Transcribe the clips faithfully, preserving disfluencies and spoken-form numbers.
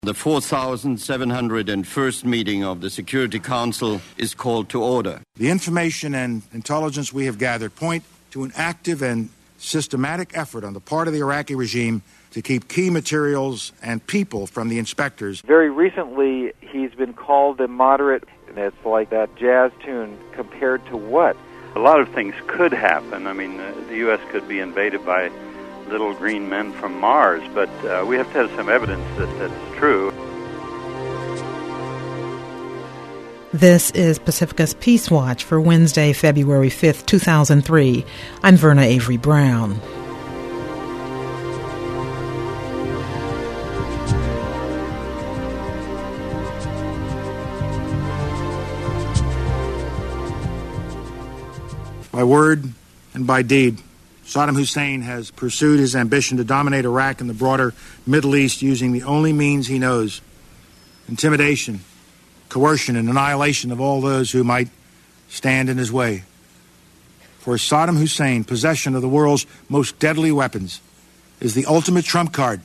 The four thousand seven hundred first meeting of the Security Council is called to order. The information and intelligence we have gathered point to an active and systematic effort on the part of the Iraqi regime to keep key materials and people from the inspectors. Very recently, he's been called a moderate, and it's like that jazz tune compared to what? A lot of things could happen. I mean, uh, the U S could be invaded by little green men from Mars, but uh, we have to have some evidence that that's true. This is Pacifica's Peace Watch for Wednesday, February fifth, two thousand three. I'm Verna Avery Brown. By word and by deed, Saddam Hussein has pursued his ambition to dominate Iraq and the broader Middle East using the only means he knows: intimidation, coercion, and annihilation of all those who might stand in his way. For Saddam Hussein, possession of the world's most deadly weapons is the ultimate trump card,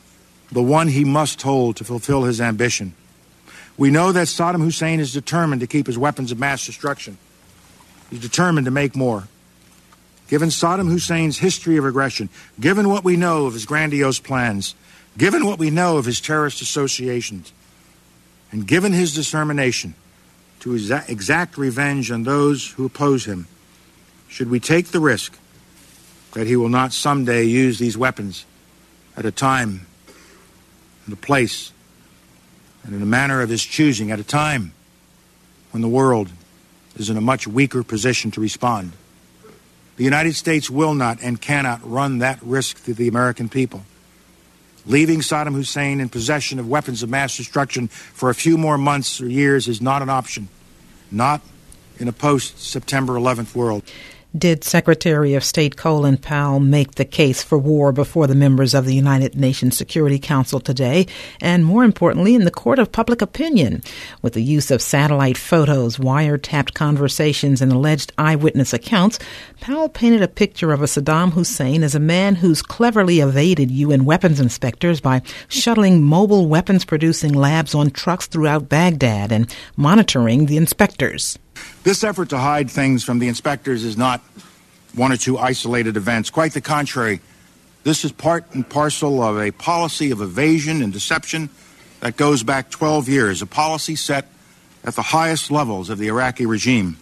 the one he must hold to fulfill his ambition. We know that Saddam Hussein is determined to keep his weapons of mass destruction. He's determined to make more. Given Saddam Hussein's history of aggression, given what we know of his grandiose plans, given what we know of his terrorist associations, and given his determination to exa- exact revenge on those who oppose him, should we take the risk that he will not someday use these weapons at a time and a place and in a manner of his choosing, at a time when the world is in a much weaker position to respond? The United States will not and cannot run that risk to the American people. Leaving Saddam Hussein in possession of weapons of mass destruction for a few more months or years is not an option, not in a post-September eleventh world. Did Secretary of State Colin Powell make the case for war before the members of the United Nations Security Council today, and more importantly, in the court of public opinion? With the use of satellite photos, wiretapped conversations, and alleged eyewitness accounts, Powell painted a picture of a Saddam Hussein as a man who's cleverly evaded U N weapons inspectors by shuttling mobile weapons-producing labs on trucks throughout Baghdad and monitoring the inspectors. This effort to hide things from the inspectors is not one or two isolated events. Quite the contrary. This is part and parcel of a policy of evasion and deception that goes back twelve years, a policy set at the highest levels of the Iraqi regime.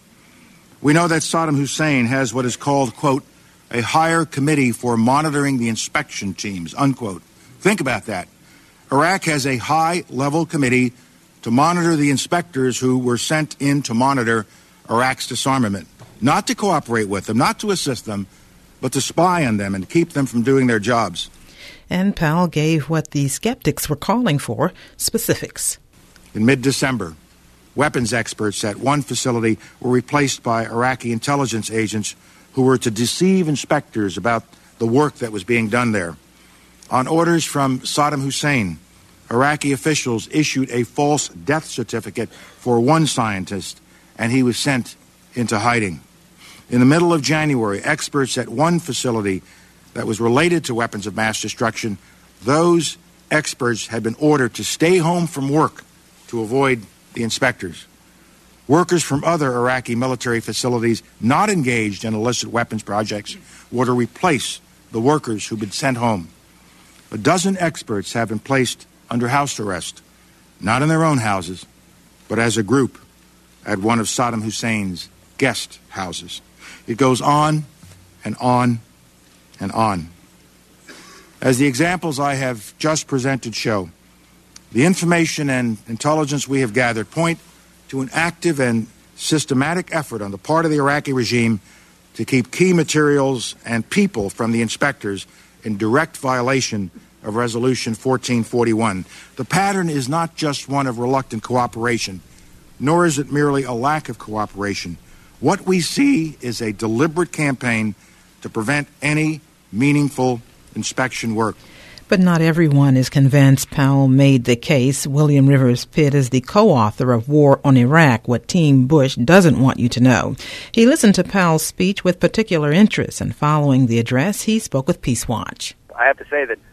We know that Saddam Hussein has what is called, quote, a higher committee for monitoring the inspection teams, unquote. Think about that. Iraq has a high-level committee to monitor the inspectors who were sent in to monitor Iraq's disarmament. Not to cooperate with them, not to assist them, but to spy on them and keep them from doing their jobs. And Powell gave what the skeptics were calling for, specifics. In mid-December, weapons experts at one facility were replaced by Iraqi intelligence agents who were to deceive inspectors about the work that was being done there. On orders from Saddam Hussein, Iraqi officials issued a false death certificate for one scientist, and he was sent into hiding. In the middle of January, experts at one facility that was related to weapons of mass destruction, those experts had been ordered to stay home from work to avoid the inspectors. Workers from other Iraqi military facilities not engaged in illicit weapons projects were to replace the workers who'd been sent home. A dozen experts have been placed under house arrest, not in their own houses, but as a group at one of Saddam Hussein's guest houses. It goes on and on and on. As the examples I have just presented show, the information and intelligence we have gathered point to an active and systematic effort on the part of the Iraqi regime to keep key materials and people from the inspectors in direct violation of Resolution fourteen forty-one. The pattern is not just one of reluctant cooperation, nor is it merely a lack of cooperation. What we see is a deliberate campaign to prevent any meaningful inspection work. But not everyone is convinced. Powell made the case. William Rivers Pitt is the co-author of War on Iraq, What Team Bush Doesn't Want You to Know. He listened to Powell's speech with particular interest, and following the address, he spoke with Peace Watch. I have to say that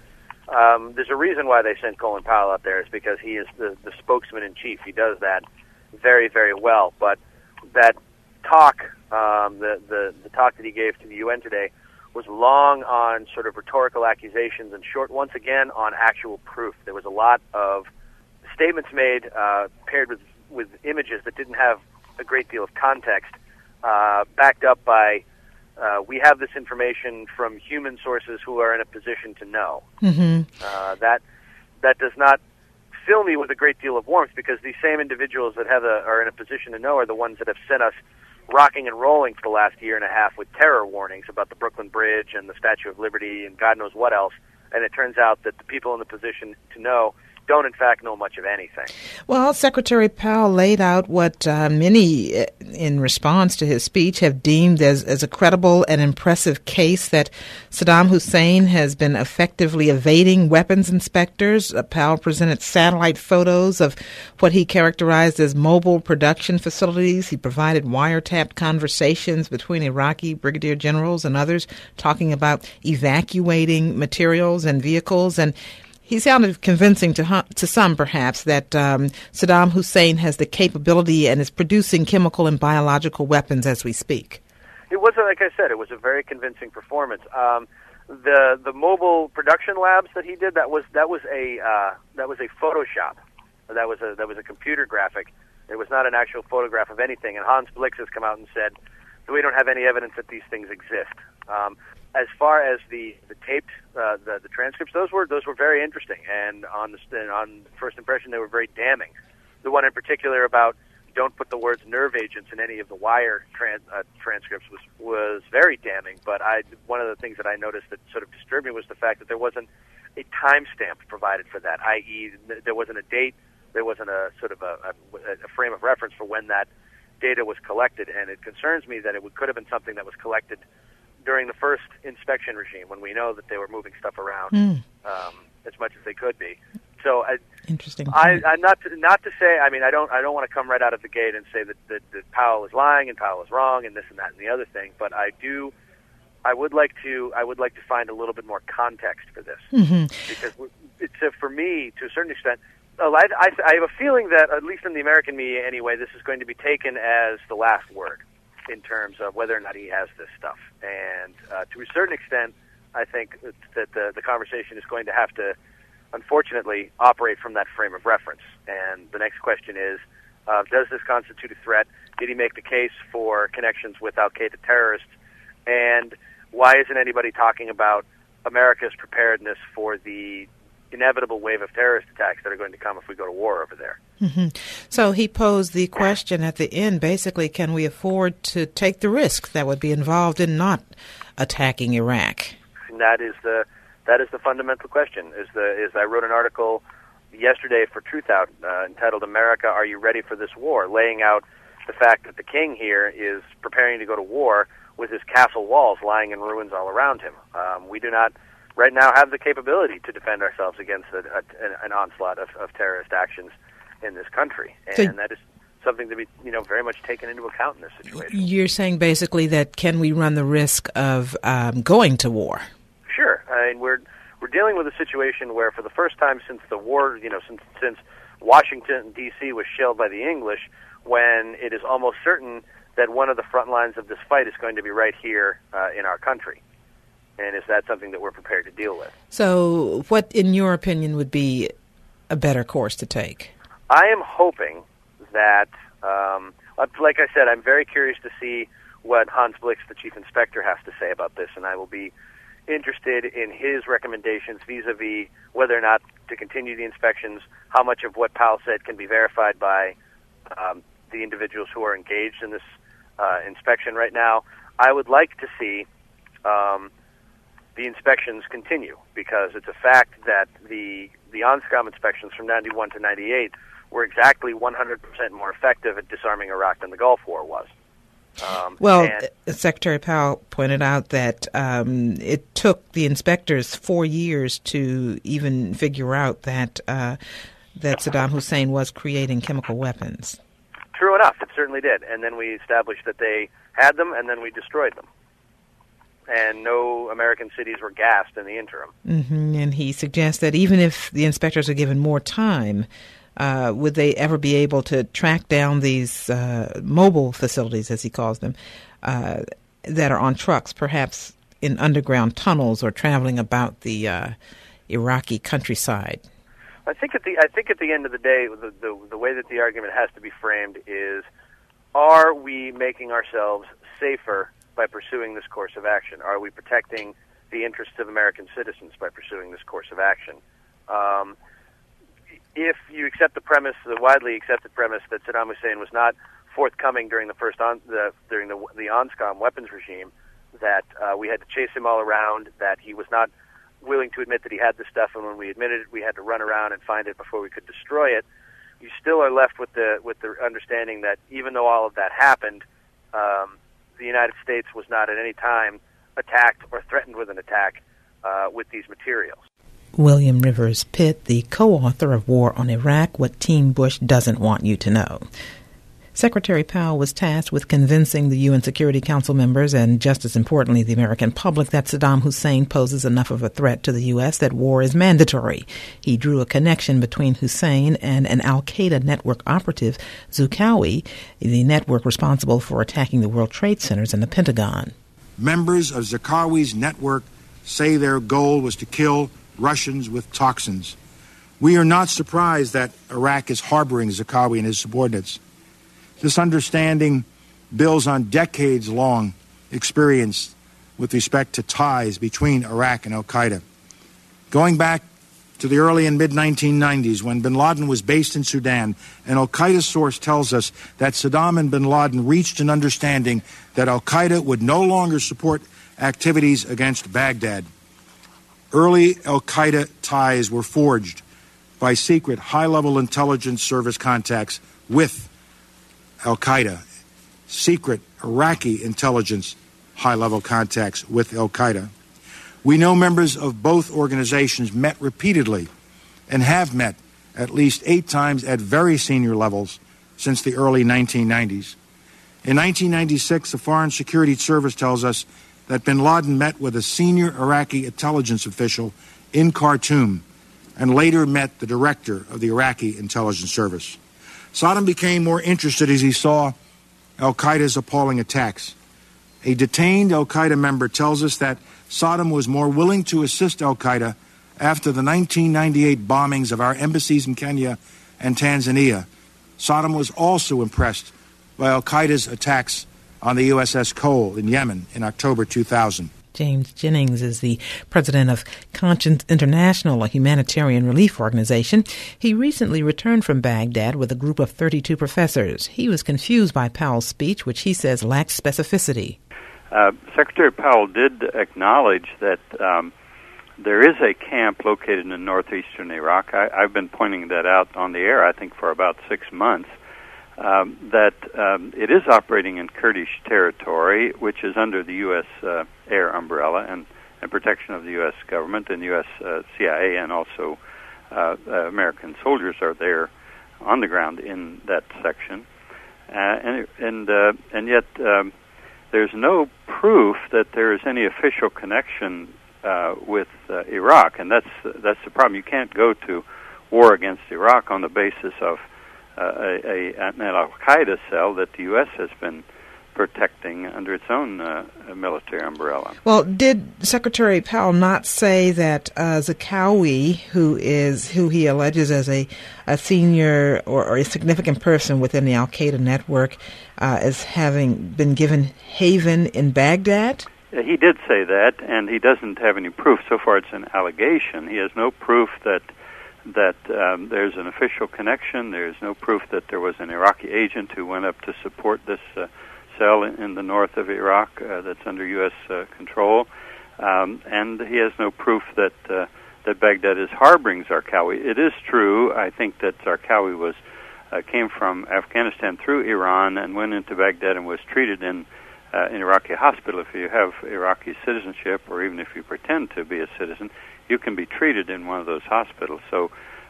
Um, there's a reason why they sent Colin Powell out there. Is because he is the, the spokesman in chief. He does that very, very well. But that talk, um, the, the the talk that he gave to the U N today, was long on sort of rhetorical accusations and short, once again, on actual proof. There was a lot of statements made uh, paired with with images that didn't have a great deal of context, uh, backed up by. Uh, we have this information from human sources who are in a position to know. Mm-hmm. Uh, that that does not fill me with a great deal of warmth, because these same individuals that have a, are in a position to know are the ones that have sent us rocking and rolling for the last year and a half with terror warnings about the Brooklyn Bridge and the Statue of Liberty and God knows what else. And it turns out that the people in the position to know don't, in fact, know much of anything. Well, Secretary Powell laid out what uh, many, in response to his speech, have deemed as, as a credible and impressive case that Saddam Hussein has been effectively evading weapons inspectors. Uh, Powell presented satellite photos of what he characterized as mobile production facilities. He provided wiretapped conversations between Iraqi brigadier generals and others talking about evacuating materials and vehicles. And he sounded convincing to to some, perhaps, that um, Saddam Hussein has the capability and is producing chemical and biological weapons as we speak. It was, like I said, it was a very convincing performance. Um, the the mobile production labs that he did, that was that was a uh, that was a Photoshop. That was a that was a computer graphic. It was not an actual photograph of anything. And Hans Blix has come out and said that we don't have any evidence that these things exist. Um, As far as the the taped uh, the the transcripts, those were those were very interesting, and on the on first impression, they were very damning. The one in particular about don't put the words nerve agents in any of the wire trans, uh, transcripts was was very damning. But I one of the things that I noticed that sort of disturbed me was the fact that there wasn't a timestamp provided for that, that is, there wasn't a date, there wasn't a sort of a, a, a frame of reference for when that data was collected, and it concerns me that it would, could have been something that was collected during the first inspection regime, when we know that they were moving stuff around mm. um, as much as they could be. So, I, interesting. I, I not to, not to say. I mean, I don't. I don't want to come right out of the gate and say that, that, that Powell is lying and Powell is wrong and this and that and the other thing. But I do. I would like to. I would like to find a little bit more context for this, mm-hmm. because it's uh, for me, to a certain extent. Uh, I, I, I have a feeling that, at least in the American media anyway, this is going to be taken as the last word in terms of whether or not he has this stuff. And uh, to a certain extent, I think that, that the, the conversation is going to have to, unfortunately, operate from that frame of reference. And the next question is, uh, does this constitute a threat? Did he make the case for connections with al-Qaeda terrorists? And why isn't anybody talking about America's preparedness for the inevitable wave of terrorist attacks that are going to come if we go to war over there? Mm-hmm. So he posed the question at the end, basically, can we afford to take the risk that would be involved in not attacking Iraq? And that is the that is the fundamental question. Is the is I wrote an article yesterday for Truthout uh, entitled "America, Are You Ready for This War?" laying out the fact that the king here is preparing to go to war with his castle walls lying in ruins all around him. Um, we do not right now have the capability to defend ourselves against a, a, an onslaught of, of terrorist actions in this country, and so, that is something to be, you know, very much taken into account in this situation. You're saying basically that can we run the risk of um, going to war? Sure. I mean, we're we're dealing with a situation where, for the first time since the war, you know, since since Washington D C was shelled by the English, when it is almost certain that one of the front lines of this fight is going to be right here uh, in our country. And is that something that we're prepared to deal with? So, what, in your opinion, would be a better course to take? I am hoping that, um, like I said, I'm very curious to see what Hans Blix, the chief inspector, has to say about this, and I will be interested in his recommendations vis-a-vis whether or not to continue the inspections, how much of what Powell said can be verified by um, the individuals who are engaged in this uh, inspection right now. I would like to see um, the inspections continue, because it's a fact that the the ONSCOM inspections from ninety-one to ninety-eight were exactly one hundred percent more effective at disarming Iraq than the Gulf War was. Um, well, and, Secretary Powell pointed out that um, it took the inspectors four years to even figure out that uh, that Saddam Hussein was creating chemical weapons. True enough, it certainly did. And then we established that they had them, and then we destroyed them. and no American cities were gassed in the interim. Mm-hmm. And he suggests that even if the inspectors are given more time, uh, would they ever be able to track down these uh, mobile facilities, as he calls them, uh, that are on trucks, perhaps in underground tunnels or traveling about the uh, Iraqi countryside? I think at the I think at the end of the day, the, the the way that the argument has to be framed is: are we making ourselves safer by pursuing this course of action? Are we protecting the interests of American citizens by pursuing this course of action? Um, if you accept the premise, the widely accepted premise, that Saddam Hussein was not forthcoming during the first on, the, during the the ONSCOM weapons regime, that uh, we had to chase him all around, that he was not willing to admit that he had the stuff, and when we admitted it, we had to run around and find it before we could destroy it. You still are left with the with the understanding that even though all of that happened, um, the United States was not at any time attacked or threatened with an attack uh, with these materials. William Rivers Pitt, the co-author of War on Iraq, What Team Bush Doesn't Want You to Know. Secretary Powell was tasked with convincing the U N Security Council members and, just as importantly, the American public, that Saddam Hussein poses enough of a threat to the U S that war is mandatory. He drew a connection between Hussein and an al-Qaeda network operative, Zarqawi, the network responsible for attacking the World Trade Centers and the Pentagon. Members of Zarqawi's network say their goal was to kill Russians with toxins. We are not surprised that Iraq is harboring Zarqawi and his subordinates. This understanding builds on decades-long experience with respect to ties between Iraq and al-Qaeda. Going back to the early and mid nineteen nineties, when bin Laden was based in Sudan, an al-Qaeda source tells us that Saddam and bin Laden reached an understanding that al-Qaeda would no longer support activities against Baghdad. Early al-Qaeda ties were forged by secret high-level intelligence service contacts with al-Qaeda, secret Iraqi intelligence high-level contacts with al-Qaeda. We know members of both organizations met repeatedly and have met at least eight times at very senior levels since the early nineteen nineties. In nineteen ninety-six, the Foreign Security Service tells us that bin Laden met with a senior Iraqi intelligence official in Khartoum and later met the director of the Iraqi intelligence service. Saddam became more interested as he saw al-Qaeda's appalling attacks. A detained al-Qaeda member tells us that Saddam was more willing to assist al-Qaeda after the nineteen ninety-eight bombings of our embassies in Kenya and Tanzania. Saddam was also impressed by al-Qaeda's attacks on the U S S Cole in Yemen in October two thousand. James Jennings is the president of Conscience International, a humanitarian relief organization. He recently returned from Baghdad with a group of thirty-two professors. He was confused by Powell's speech, which he says lacked specificity. Uh, Secretary Powell did acknowledge that um, there is a camp located in northeastern Iraq. I, I've been pointing that out on the air, I think, for about six months. Um, that um, it is operating in Kurdish territory, which is under the U S uh, air umbrella and, and protection of the U S government, and U S uh, C I A, and also uh, uh, American soldiers are there on the ground in that section. Uh, and and uh, and yet um, there's no proof that there is any official connection uh, with uh, Iraq, and that's that's the problem. You can't go to war against Iraq on the basis of Uh, a, a, an al-Qaeda cell that the U S has been protecting under its own uh, military umbrella. Well, did Secretary Powell not say that uh, Zarqawi, who is who he alleges as a, a senior or, or a significant person within the al-Qaeda network, uh, as having been given haven in Baghdad? He did say that, and he doesn't have any proof. So far, it's an allegation. He has no proof that that um, there's an official connection. There's no proof that there was an Iraqi agent who went up to support this uh, cell in, in the north of Iraq uh, that's under U S uh, control. Um, and he has no proof that uh, that Baghdad is harboring Zarqawi. It is true, I think, that Zarqawi was uh, came from Afghanistan through Iran and went into Baghdad and was treated in uh, an Iraqi hospital. If you have Iraqi citizenship, or even if you pretend to be a citizen, you can be treated in one of those hospitals. So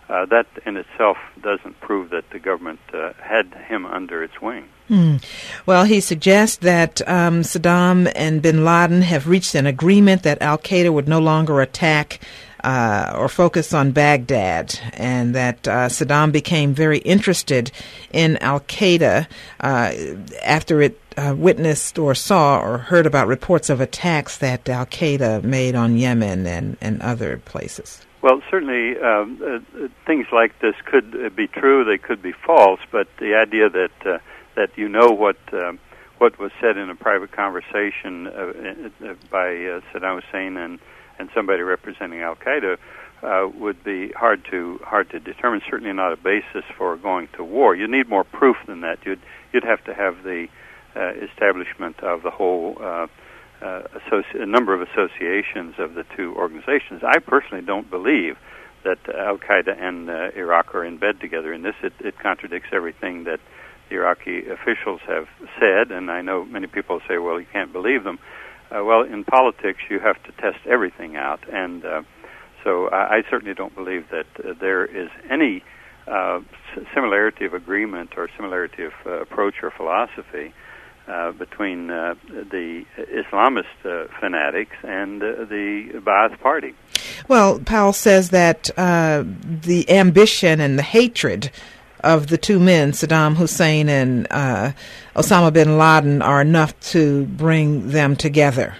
uh, that in itself doesn't prove that the government uh, had him under its wing. Mm. Well, he suggests that um, Saddam and bin Laden have reached an agreement that al-Qaeda would no longer attack uh, or focus on Baghdad, and that uh, Saddam became very interested in al-Qaeda uh, after it uh, witnessed or saw or heard about reports of attacks that al-Qaeda made on Yemen and, and other places. Well, certainly um, uh, things like this could uh, be true, they could be false, but the idea that uh, that you know what um, what was said in a private conversation uh, uh, by uh, Saddam Hussein and, and somebody representing Al-Qaeda uh, would be hard to hard to determine. Certainly not a basis for going to war. You need more proof than that. You'd you'd have to have the uh, establishment of the whole uh, uh, associ- a number of associations of the two organizations. I personally don't believe that Al-Qaeda and uh, Iraq are in bed together in this. It, it contradicts everything that the Iraqi officials have said, and I know many people say, well, you can't believe them. Uh, well, in politics, you have to test everything out, and uh, so I, I certainly don't believe that uh, there is any uh, similarity of agreement or similarity of uh, approach or philosophy uh, between uh, the Islamist uh, fanatics and uh, the Ba'ath Party. Well, Powell says that uh, the ambition and the hatred of the two men, Saddam Hussein and uh, Osama bin Laden, are enough to bring them together,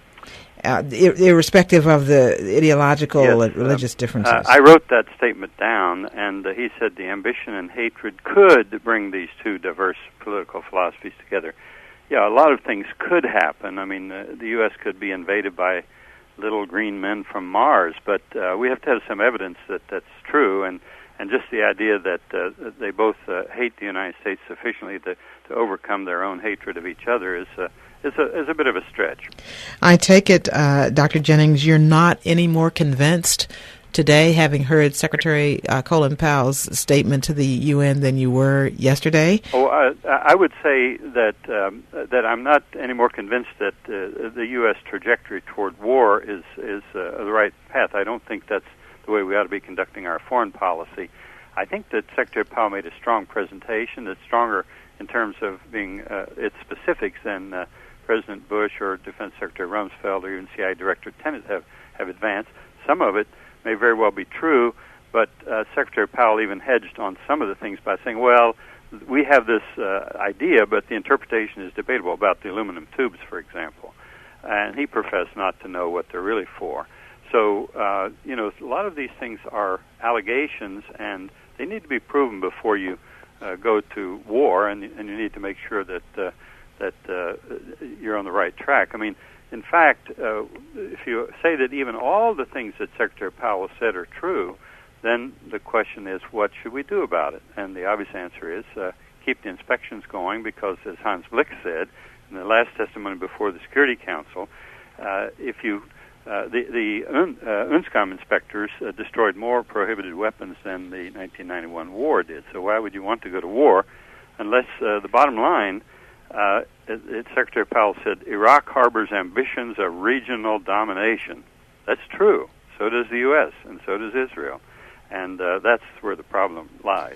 uh, ir- irrespective of the ideological yes, and religious uh, differences. Uh, I wrote that statement down, and uh, he said the ambition and hatred could bring these two diverse political philosophies together. Yeah, a lot of things could happen. I mean, uh, the U S could be invaded by little green men from Mars, but uh, we have to have some evidence that that's true, and And just the idea that uh, they both uh, hate the United States sufficiently to, to overcome their own hatred of each other is uh, is a is a bit of a stretch. I take it, uh, Doctor Jennings, you're not any more convinced today, having heard Secretary uh, Colin Powell's statement to the U N, than you were yesterday? Oh, uh, I would say that um, that I'm not any more convinced that uh, the U S trajectory toward war is is uh, the right path. I don't think that's the way we ought to be conducting our foreign policy. I think that Secretary Powell made a strong presentation that's stronger in terms of being uh, its specifics than uh, President Bush or Defense Secretary Rumsfeld or even C I A Director Tenet have, have advanced. Some of it may very well be true, but uh, Secretary Powell even hedged on some of the things by saying, well, we have this uh, idea, but the interpretation is debatable about the aluminum tubes, for example. And he professed not to know what they're really for. So, uh, you know, a lot of these things are allegations, and they need to be proven before you uh, go to war, and, and you need to make sure that uh, that uh, you're on the right track. I mean, in fact, uh, if you say that even all the things that Secretary Powell said are true, then the question is, what should we do about it? And the obvious answer is uh, keep the inspections going, because, as Hans Blix said in the last testimony before the Security Council, uh, if you Uh, the the uh, UNSCOM inspectors uh, destroyed more prohibited weapons than the nineteen ninety-one war did. So why would you want to go to war unless uh, the bottom line, uh, it, it, Secretary Powell said, Iraq harbors ambitions of regional domination. That's true. So does the U S, and so does Israel. And uh, that's where the problem lies.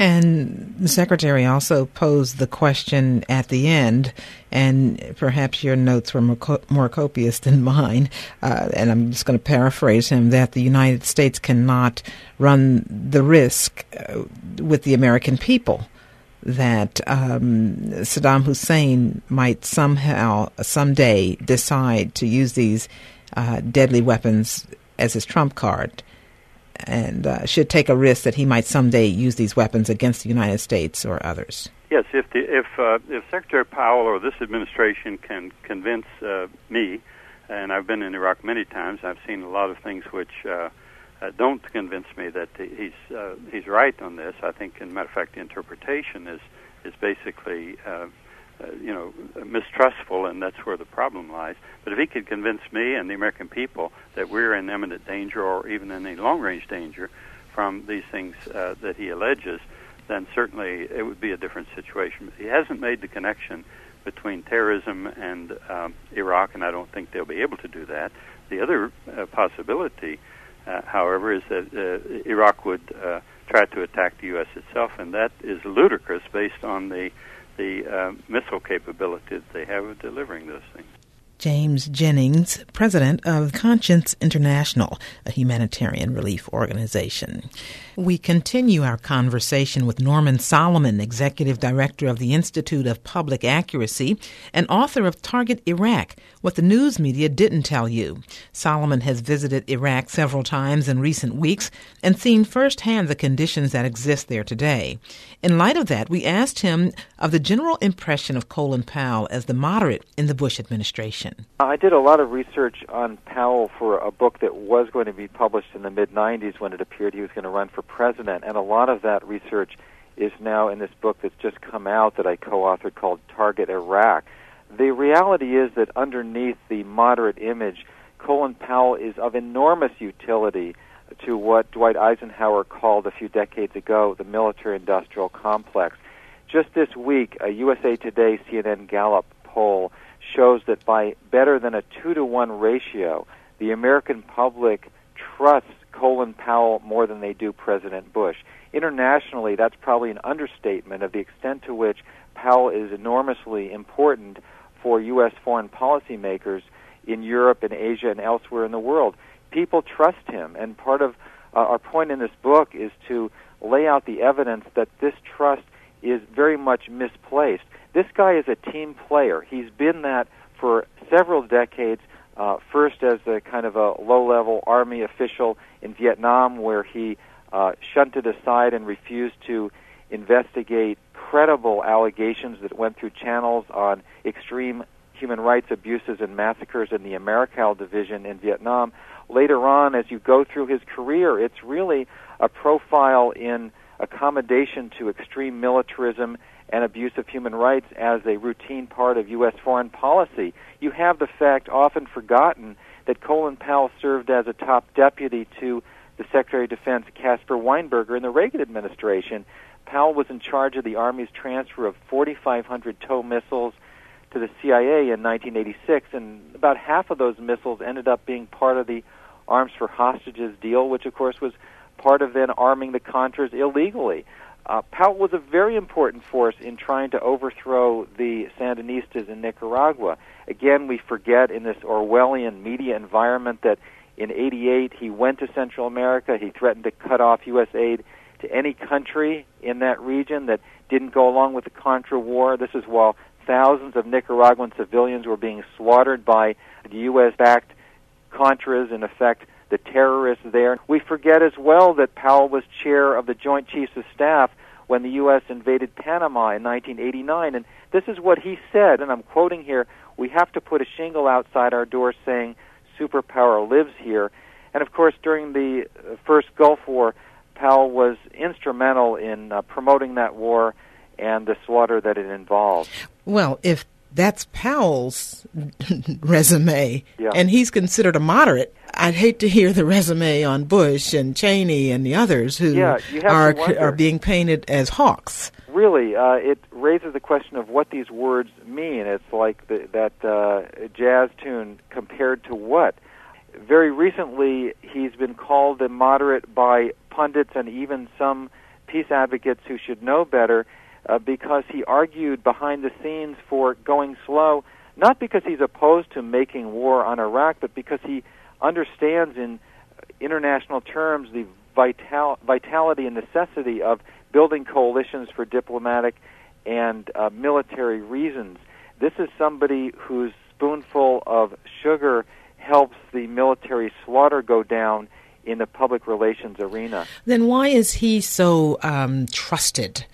And the Secretary also posed the question at the end, and perhaps your notes were more, co- more copious than mine, uh, and I'm just going to paraphrase him, that the United States cannot run the risk uh, with the American people that um, Saddam Hussein might somehow, someday, decide to use these uh, deadly weapons as his trump card, and uh, should take a risk that he might someday use these weapons against the United States or others. Yes, if the, if uh, if Secretary Powell or this administration can convince uh, me, and I've been in Iraq many times, I've seen a lot of things which uh, uh, don't convince me that he's uh, he's right on this. I think, as a matter of fact, the interpretation is is basically uh, uh, you know mistrustful, and that's where the problem lies. But if he could convince me and the American people that we're in imminent danger, or even in a long-range danger, from these things uh, that he alleges, then certainly it would be a different situation. He hasn't made the connection between terrorism and um, Iraq, and I don't think they'll be able to do that. The other uh, possibility uh, however, is that uh, Iraq would uh, try to attack the U S itself, and that is ludicrous based on the the uh, missile capability that they have of delivering those things. James Jennings, president of Conscience International, a humanitarian relief organization. We continue our conversation with Norman Solomon, executive director of the Institute of Public Accuracy and author of Target Iraq, What the News Media Didn't Tell You. Solomon has visited Iraq several times in recent weeks and seen firsthand the conditions that exist there today. In light of that, we asked him of the general impression of Colin Powell as the moderate in the Bush administration. I did a lot of research on Powell for a book that was going to be published in the mid nineties when it appeared he was going to run for president, and a lot of that research is now in this book that's just come out that I co-authored called Target Iraq. The reality is that underneath the moderate image, Colin Powell is of enormous utility to what Dwight Eisenhower called a few decades ago the military-industrial complex. Just this week, a U S A Today C N N Gallup poll shows that by better than a two to one ratio, the American public trusts Colin Powell more than they do President Bush. Internationally, that's probably an understatement of the extent to which Powell is enormously important for U S foreign policymakers in Europe and Asia and elsewhere in the world. People trust him, and part of uh, our point in this book is to lay out the evidence that this trust is very much misplaced. This guy is a team player. He's been that for several decades, uh, first as a kind of a low-level Army official in Vietnam, where he uh, shunted aside and refused to investigate credible allegations that went through channels on extreme human rights abuses and massacres in the Americal division in Vietnam. Later on, as you go through his career, it's really a profile in accommodation to extreme militarism and abuse of human rights as a routine part of U S foreign policy. You have the fact, often forgotten, that Colin Powell served as a top deputy to the Secretary of Defense Caspar Weinberger in the Reagan administration. Powell was in charge of the Army's transfer of forty-five hundred TOW missiles to the C I A in nineteen eighty-six, and about half of those missiles ended up being part of the Arms for Hostages deal, which of course was part of then arming the Contras illegally. Uh, Powell was a very important force in trying to overthrow the Sandinistas in Nicaragua. Again, we forget in this Orwellian media environment that in eighty-eight he went to Central America. He threatened to cut off U S aid to any country in that region that didn't go along with the Contra War. This is while thousands of Nicaraguan civilians were being slaughtered by the U S-backed Contras, in effect, the terrorists there. We forget as well that Powell was chair of the Joint Chiefs of Staff when the U S invaded Panama in nineteen eighty-nine, and this is what he said, and I'm quoting here, "We have to put a shingle outside our door saying superpower lives here." And of course, during the first Gulf War, Powell was instrumental in uh, promoting that war and the slaughter that it involved. Well, if that's Powell's resume, yeah. and he's considered a moderate, I'd hate to hear the resume on Bush and Cheney and the others who yeah, you have are to wonder. are being painted as hawks. Really, uh, it raises the question of what these words mean. It's like the, that uh, jazz tune compared to what? Very recently, he's been called a moderate by pundits and even some peace advocates who should know better, uh, because he argued behind the scenes for going slow, not because he's opposed to making war on Iraq, but because he understands in international terms the vital, vitality and necessity of building coalitions for diplomatic and uh, military reasons. This is somebody whose spoonful of sugar helps the military slaughter go down in the public relations arena. Then why is he so um, trusted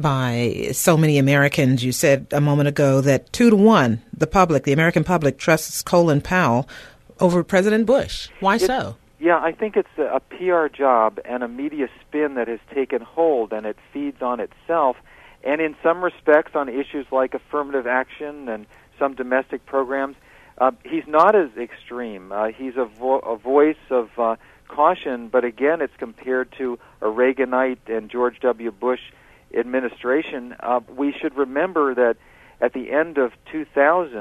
by so many Americans? You said a moment ago that two to one, the public, the American public, trusts Colin Powell over President Bush. Why It's, so? Yeah, I think it's a, a P R job and a media spin that has taken hold, and it feeds on itself. And in some respects, on issues like affirmative action and some domestic programs, uh, he's not as extreme. Uh, he's a, vo- a voice of uh, caution, but again, it's compared to a Reaganite and George W. Bush administration. Uh, we should remember that at the end of two thousand,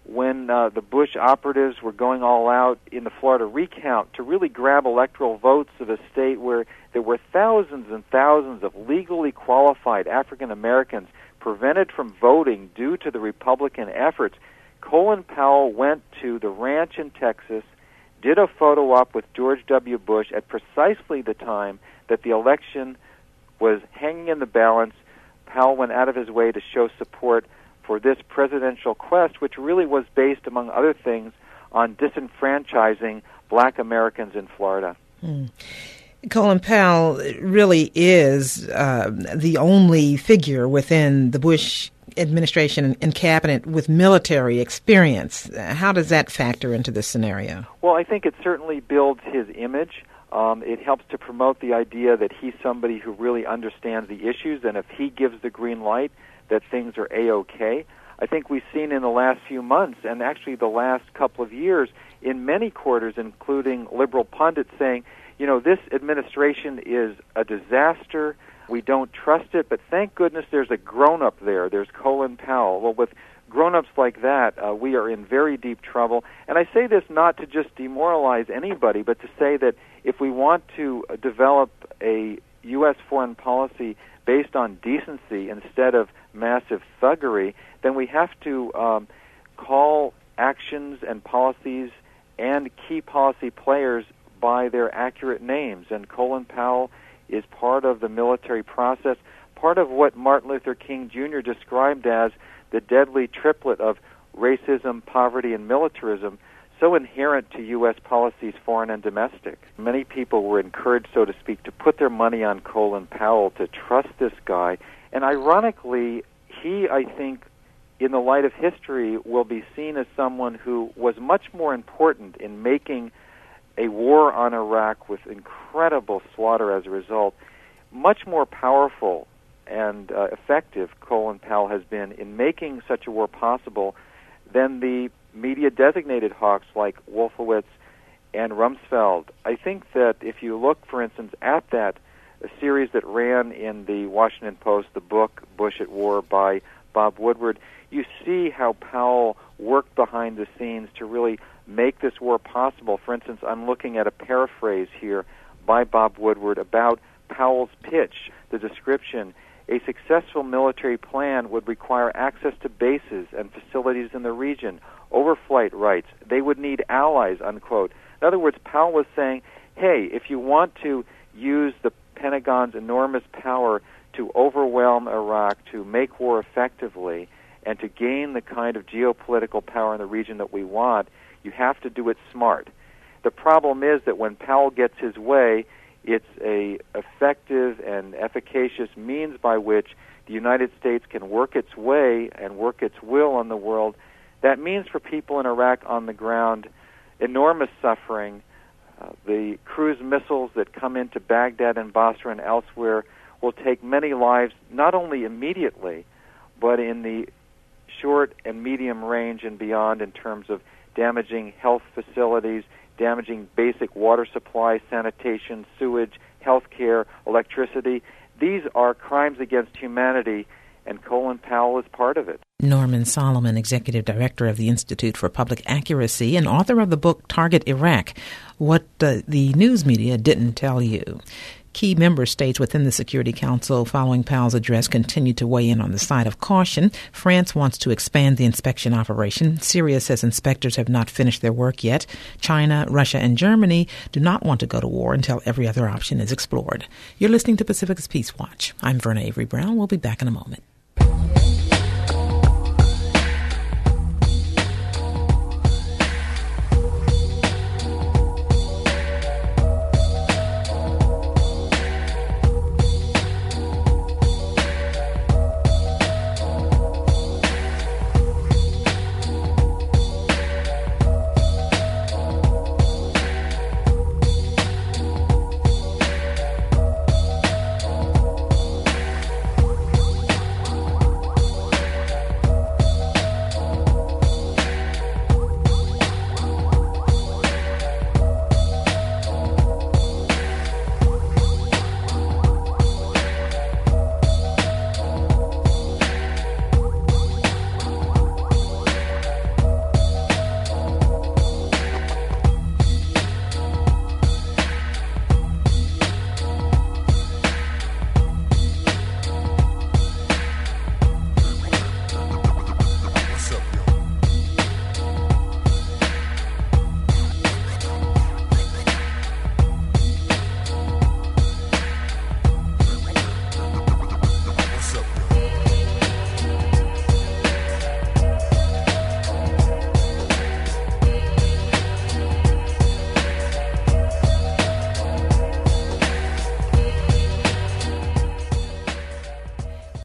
when uh, the Bush operatives were going all out in the Florida recount to really grab electoral votes of a state where there were thousands and thousands of legally qualified African Americans prevented from voting due to the Republican efforts, Colin Powell went to the ranch in Texas, did a photo op with George W. Bush at precisely the time that the election was hanging in the balance. Powell went out of his way to show support for this presidential quest, which really was based, among other things, on disenfranchising black Americans in Florida. Mm. Colin Powell really is uh, the only figure within the Bush administration and cabinet with military experience. How does that factor into this scenario? Well, I think it certainly builds his image. Um, it helps to promote the idea that he's somebody who really understands the issues, and if he gives the green light, that things are A-OK. I think we've seen in the last few months, and actually the last couple of years, in many quarters, including liberal pundits saying, you know, this administration is a disaster, we don't trust it, but thank goodness there's a grown-up there, there's Colin Powell. Well, with grown-ups like that, uh, we are in very deep trouble. And I say this not to just demoralize anybody, but to say that if we want to uh, develop a U S foreign policy based on decency instead of massive thuggery, then we have to um, call actions and policies and key policy players by their accurate names. And Colin Powell is part of the military process, part of what Martin Luther King Junior described as the deadly triplet of racism, poverty, and militarism, so inherent to U S policies, foreign and domestic. Many people were encouraged, so to speak, to put their money on Colin Powell, to trust this guy. And ironically, he, I think, in the light of history, will be seen as someone who was much more important in making a war on Iraq with incredible slaughter as a result, much more powerful and uh, effective Colin Powell has been in making such a war possible than the media-designated hawks like Wolfowitz and Rumsfeld. I think that if you look, for instance, at that a series that ran in the Washington Post, the book Bush at War by Bob Woodward, you see how Powell worked behind the scenes to really make this war possible. For instance, I'm looking at a paraphrase here by Bob Woodward about Powell's pitch, the description. A successful military plan would require access to bases and facilities in the region, overflight rights. They would need allies, unquote. In other words, Powell was saying, hey, if you want to use the Pentagon's enormous power to overwhelm Iraq, to make war effectively, and to gain the kind of geopolitical power in the region that we want, you have to do it smart. The problem is that when Powell gets his way, it's a effective and efficacious means by which the United States can work its way and work its will on the world. That means for people in Iraq on the ground enormous suffering. Uh, the cruise missiles that come into Baghdad and Basra and elsewhere will take many lives, not only immediately, but in the short and medium range and beyond in terms of damaging health facilities, damaging basic water supply, sanitation, sewage, health care, electricity. These are crimes against humanity, and Colin Powell is part of it. Norman Solomon, Executive Director of the Institute for Public Accuracy and author of the book Target Iraq, What uh, the News Media Didn't Tell You. Key member states within the Security Council following Powell's address continue to weigh in on the side of caution. France wants to expand the inspection operation. Syria says inspectors have not finished their work yet. China, Russia, and Germany do not want to go to war until every other option is explored. You're listening to Pacific's Peace Watch. I'm Verna Avery Brown. We'll be back in a moment.